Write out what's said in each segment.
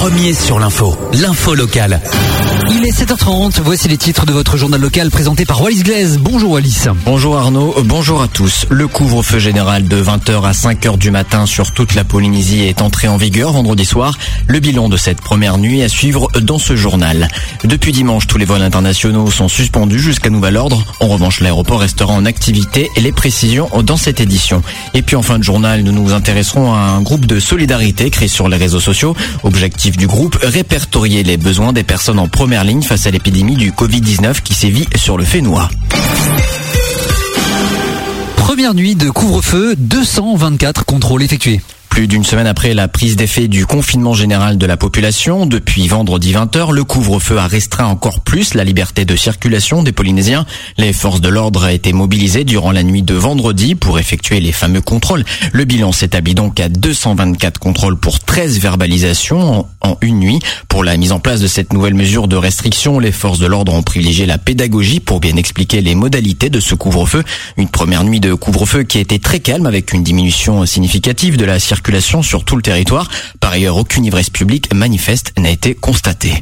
premier sur l'info locale. Il est 7h30, voici les titres de votre journal local présenté par Wallis Glaise. Bonjour Wallis. Bonjour Arnaud, bonjour à tous. Le couvre-feu général de 20h à 5h du matin sur toute la Polynésie est entré en vigueur vendredi soir. Le bilan de cette première nuit à suivre dans ce journal. Depuis dimanche, tous les vols internationaux sont suspendus jusqu'à nouvel ordre. En revanche, l'aéroport restera en activité et les précisions dans cette édition. Et puis en fin de journal, nous nous intéresserons à un groupe de solidarité créé sur les réseaux sociaux. Objectif du groupe, répertorier les besoins des personnes en première ligne face à l'épidémie du Covid-19 qui sévit sur le Fénois. Première nuit de couvre-feu, 224 contrôles effectués. Plus d'une semaine après la prise d'effet du confinement général de la population, depuis vendredi 20h, le couvre-feu a restreint encore plus la liberté de circulation des Polynésiens. Les forces de l'ordre ont été mobilisées durant la nuit de vendredi pour effectuer les fameux contrôles. Le bilan s'établit donc à 224 contrôles pour 13 verbalisations en une nuit. Pour la mise en place de cette nouvelle mesure de restriction, les forces de l'ordre ont privilégié la pédagogie pour bien expliquer les modalités de ce couvre-feu. Une première nuit de couvre-feu qui a été très calme avec une diminution significative de la circulation sur tout le territoire. Par ailleurs, aucune ivresse publique manifeste n'a été constatée.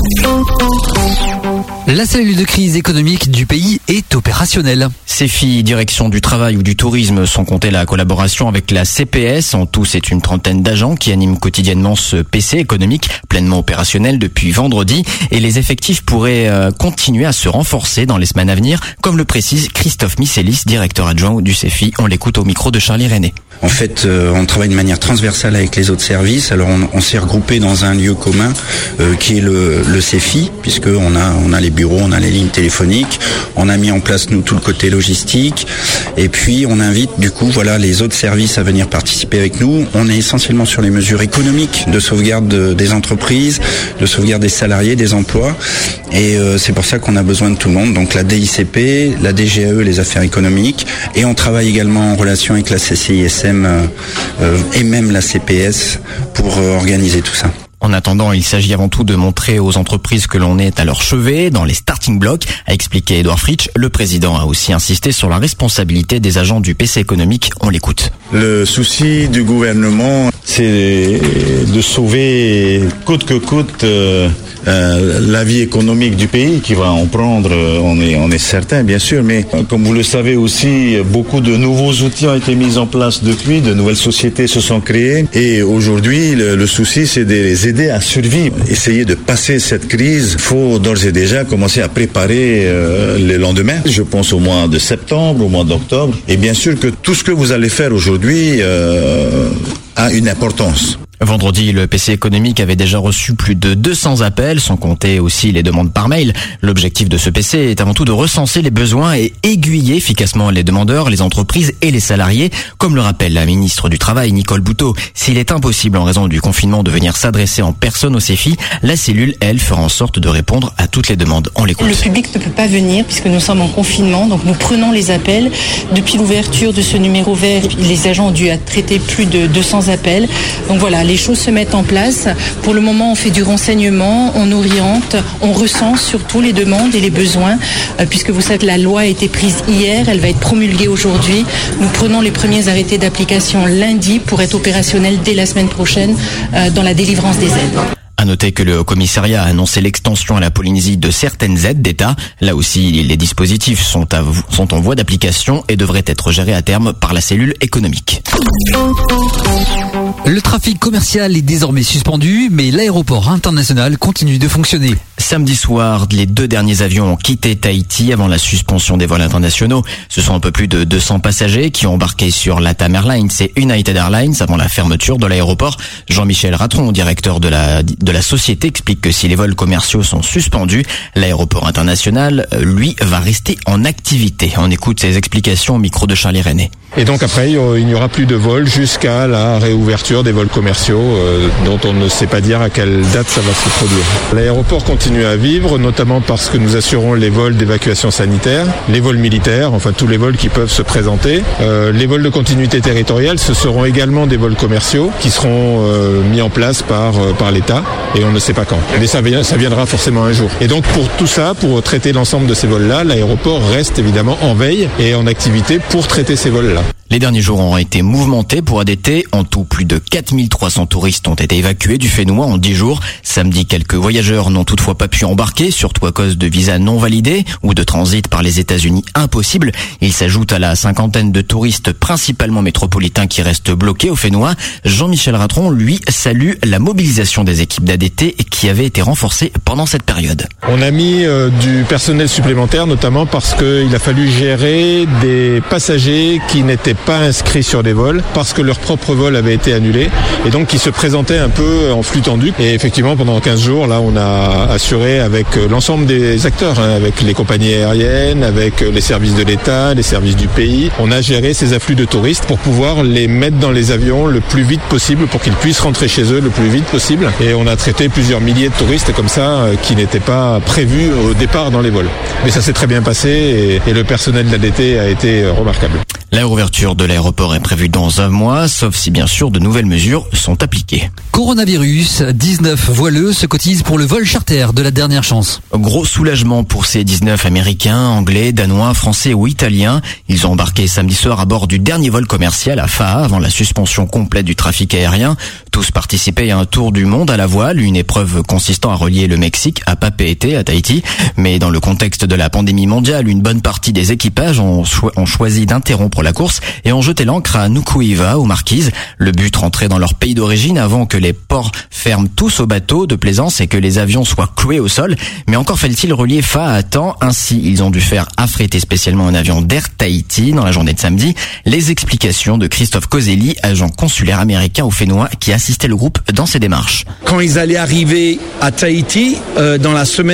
La cellule de crise économique du pays est opérationnelle. CEFI, direction du travail ou du tourisme, sont comptés la collaboration avec la CPS. En tout, c'est une trentaine d'agents qui animent quotidiennement ce PC économique pleinement opérationnel depuis vendredi. Et les effectifs pourraient continuer à se renforcer dans les semaines à venir, comme le précise Christophe Misselis, directeur adjoint du CEFI. On l'écoute au micro de Charlie René. En fait, on travaille de manière transversale avec les autres services. Alors, on s'est regroupé dans un lieu commun qui est le CEFI, puisque on a les bureaux, on a les lignes téléphoniques. On a mis en place, nous, tout le côté logistique. Et puis, on invite, du coup, les autres services à venir participer avec nous. On est essentiellement sur les mesures économiques de sauvegarde des entreprises, de sauvegarde des salariés, des emplois. Et c'est pour ça qu'on a besoin de tout le monde. Donc, la DICP, la DGAE, les affaires économiques. Et on travaille également en relation avec la CCISM et même la CPS pour organiser tout ça. En attendant, il s'agit avant tout de montrer aux entreprises que l'on est à leur chevet, dans les starting blocks, a expliqué Edouard Fritsch. Le président a aussi insisté sur la responsabilité des agents du PC économique. On l'écoute. Le souci du gouvernement, c'est de sauver coûte que coûte la vie économique du pays qui va en prendre, on est certain bien sûr, mais comme vous le savez aussi, beaucoup de nouveaux outils ont été mis en place depuis, de nouvelles sociétés se sont créées et aujourd'hui le souci c'est de les aider à survivre, essayer de passer cette crise. Il faut d'ores et déjà commencer à préparer les lendemains. Je pense au mois de septembre, au mois d'octobre et bien sûr que tout ce que vous allez faire aujourd'hui a une importance. Vendredi, le PC économique avait déjà reçu plus de 200 appels, sans compter aussi les demandes par mail. L'objectif de ce PC est avant tout de recenser les besoins et aiguiller efficacement les demandeurs, les entreprises et les salariés. Comme le rappelle la ministre du Travail, Nicole Boutot, s'il est impossible en raison du confinement de venir s'adresser en personne au CEFI, la cellule, elle, fera en sorte de répondre à toutes les demandes. On l'écoute. Le public ne peut pas venir puisque nous sommes en confinement, donc nous prenons les appels. Depuis l'ouverture de ce numéro vert, les agents ont dû traiter plus de 200 appels. Donc voilà, les choses se mettent en place. Pour le moment, on fait du renseignement, on oriente, on recense surtout les demandes et les besoins, puisque vous savez que la loi a été prise hier, elle va être promulguée aujourd'hui. Nous prenons les premiers arrêtés d'application lundi pour être opérationnels dès la semaine prochaine dans la délivrance des aides. À noter que le commissariat a annoncé l'extension à la Polynésie de certaines aides d'État. Là aussi, les dispositifs sont en voie d'application et devraient être gérés à terme par la cellule économique. Le trafic commercial est désormais suspendu, mais l'aéroport international continue de fonctionner. Samedi soir, les 2 derniers avions ont quitté Tahiti avant la suspension des vols internationaux. Ce sont un peu plus de 200 passagers qui ont embarqué sur LATAM Airlines et United Airlines avant la fermeture de l'aéroport. Jean-Michel Ratron, directeur de la société, explique que si les vols commerciaux sont suspendus, l'aéroport international, lui, va rester en activité. On écoute ses explications au micro de Charlie René. Et donc après, il n'y aura plus de vols jusqu'à la réouverture des vols commerciaux dont on ne sait pas dire à quelle date ça va se produire. L'aéroport continue à vivre, notamment parce que nous assurons les vols d'évacuation sanitaire, les vols militaires, enfin tous les vols qui peuvent se présenter. Les vols de continuité territoriale, ce seront également des vols commerciaux qui seront mis en place par l'État et on ne sait pas quand. Mais ça viendra forcément un jour. Et donc pour tout ça, pour traiter l'ensemble de ces vols-là, l'aéroport reste évidemment en veille et en activité pour traiter ces vols-là. Les derniers jours ont été mouvementés pour ADT. En tout, plus de 4300 touristes ont été évacués du Fénois en 10 jours. Samedi, quelques voyageurs n'ont toutefois pas pu embarquer, surtout à cause de visas non validés ou de transit par les États-Unis impossible. Il s'ajoute à la cinquantaine de touristes principalement métropolitains qui restent bloqués au Fénois. Jean-Michel Ratron, lui, salue la mobilisation des équipes d'ADT qui avait été renforcée pendant cette période. On a mis du personnel supplémentaire, notamment parce qu'il a fallu gérer des passagers qui n'étaient pas inscrits sur des vols parce que leur propre vol avait été annulé et donc qui se présentaient un peu en flux tendu. Et effectivement, pendant 15 jours, là, on a assuré avec l'ensemble des acteurs, avec les compagnies aériennes, avec les services de l'État, les services du pays. On a géré ces afflux de touristes pour pouvoir les mettre dans les avions le plus vite possible pour qu'ils puissent rentrer chez eux le plus vite possible. Et on a traité plusieurs milliers de touristes comme ça qui n'étaient pas prévus au départ dans les vols. Mais ça s'est très bien passé et le personnel de l'ADT a été remarquable. La réouverture de l'aéroport est prévue dans un mois, sauf si bien sûr de nouvelles mesures sont appliquées. Coronavirus, 19 voileux se cotisent pour le vol charter de la dernière chance. Gros soulagement pour ces 19 Américains, Anglais, Danois, Français ou Italiens. Ils ont embarqué samedi soir à bord du dernier vol commercial à FAA avant la suspension complète du trafic aérien. Tous participaient à un tour du monde à la voile, une épreuve consistant à relier le Mexique à Papeete, à Tahiti. Mais dans le contexte de la pandémie mondiale, une bonne partie des équipages ont choisi d'interrompre la course et ont jeté l'ancre à Nuku'iva, aux Marquises. Le but, rentrer dans leur pays d'origine avant que les ports ferment tous aux bateaux de plaisance et que les avions soient cloués au sol. Mais encore fallait-il relier FAA à temps. Ainsi, ils ont dû faire affréter spécialement un avion d'Air Tahiti dans la journée de samedi. Les explications de Christophe Coselli, agent consulaire américain au Fénois, qui assistait le groupe dans ses démarches. Quand ils allaient arriver à Tahiti, dans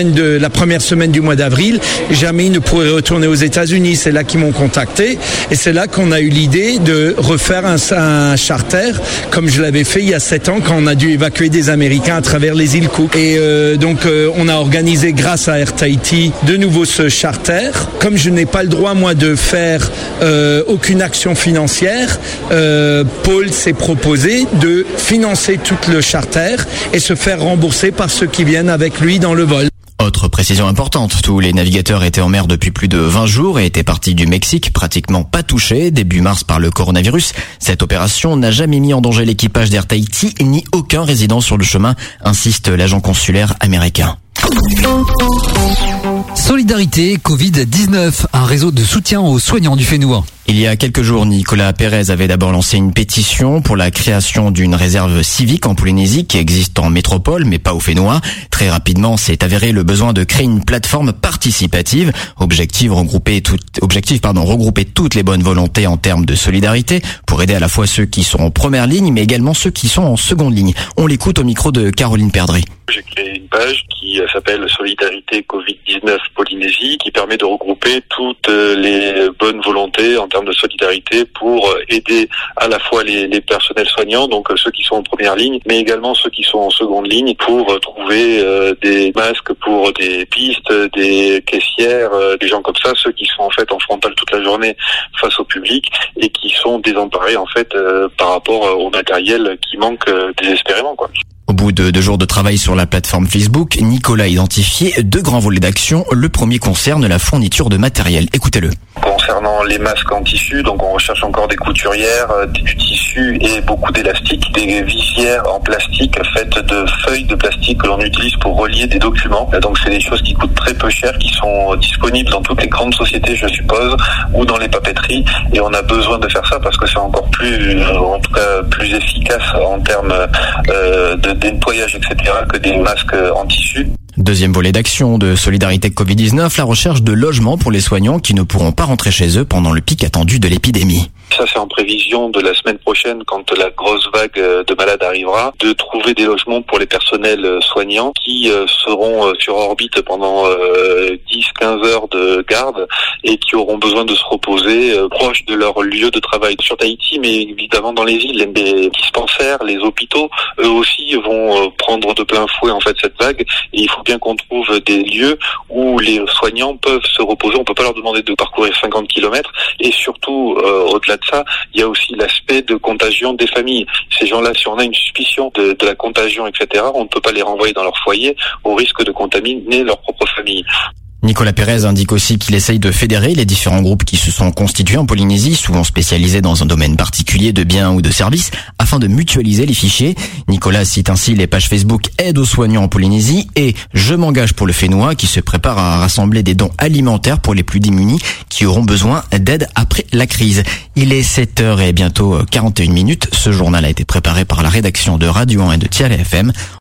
la première semaine du mois d'avril, jamais ils ne pourraient retourner aux États-Unis. C'est là qu'ils m'ont contacté et c'est là qu'on a eu l'idée de refaire un charter comme je l'avais fait il y a 7 ans quand on a dû évacuer des Américains à travers les îles Cook. Et donc on a organisé grâce à Air Tahiti de nouveau ce charter. Comme je n'ai pas le droit moi de faire aucune action financière, Paul s'est proposé de financer tout le charter et se faire rembourser par ceux qui viennent avec lui dans le vol. Autre précision importante, tous les navigateurs étaient en mer depuis plus de 20 jours et étaient partis du Mexique, pratiquement pas touchés début mars par le coronavirus. Cette opération n'a jamais mis en danger l'équipage d'Air Tahiti ni aucun résident sur le chemin, insiste l'agent consulaire américain. Solidarité Covid-19, un réseau de soutien aux soignants du Fénois. Il y a quelques jours, Nicolas Pérez avait d'abord lancé une pétition pour la création d'une réserve civique en Polynésie qui existe en métropole mais pas au Fénois. Très rapidement, s'est avéré le besoin de créer une plateforme participative. Objectif regrouper toutes les bonnes volontés en termes de solidarité pour aider à la fois ceux qui sont en première ligne mais également ceux qui sont en seconde ligne. On l'écoute au micro de Caroline Perdry. J'ai créé une page qui s'appelle Solidarité Covid-19 Polynésie qui permet de regrouper toutes les bonnes volontés en termes de solidarité pour aider à la fois les personnels soignants, donc ceux qui sont en première ligne, mais également ceux qui sont en seconde ligne pour trouver des masques pour des pistes, des caissières, des gens comme ça, ceux qui sont en fait en frontal toute la journée face au public et qui sont désemparés en fait par rapport au matériel qui manque désespérément, quoi. Au bout de 2 jours de travail sur la plateforme Facebook, Nicolas a identifié 2 grands volets d'action. Le premier concerne la fourniture de matériel. Écoutez-le. Concernant les masques en tissu, donc on recherche encore des couturières, du tissu et beaucoup d'élastique, des visières en plastique faites de feuilles de plastique que l'on utilise pour relier des documents. Donc c'est des choses qui coûtent très peu cher, qui sont disponibles dans toutes les grandes sociétés, je suppose, ou dans les papeteries. Et on a besoin de faire ça parce que c'est encore plus, en tout cas plus efficace en termes de nettoyage, etc., que des masques en tissu. Deuxième volet d'action de Solidarité Covid-19, la recherche de logements pour les soignants qui ne pourront pas rentrer chez eux pendant le pic attendu de l'épidémie. Ça, c'est en prévision de la semaine prochaine, quand la grosse vague de malades arrivera, de trouver des logements pour les personnels soignants qui seront sur orbite pendant 10-15 heures de garde et qui auront besoin de se reposer proche de leur lieu de travail sur Tahiti, mais évidemment dans les îles, les dispensaires, les hôpitaux, eux aussi vont prendre de plein fouet en fait cette vague. Et il faut bien qu'on trouve des lieux où les soignants peuvent se reposer. On peut pas leur demander de parcourir 50 km et surtout, au-delà de ça, il y a aussi l'aspect de contagion des familles. Ces gens-là, si on a une suspicion de la contagion, etc., on ne peut pas les renvoyer dans leur foyer au risque de contaminer leur propre famille. Nicolas Pérez indique aussi qu'il essaye de fédérer les différents groupes qui se sont constitués en Polynésie, souvent spécialisés dans un domaine particulier de biens ou de services, afin de mutualiser les fichiers. Nicolas cite ainsi les pages Facebook Aide aux soignants en Polynésie et Je m'engage pour le Fénois, qui se prépare à rassembler des dons alimentaires pour les plus démunis qui auront besoin d'aide après la crise. Il est 7h et bientôt 41 minutes. Ce journal a été préparé par la rédaction de Radio 1 et de Tial FM.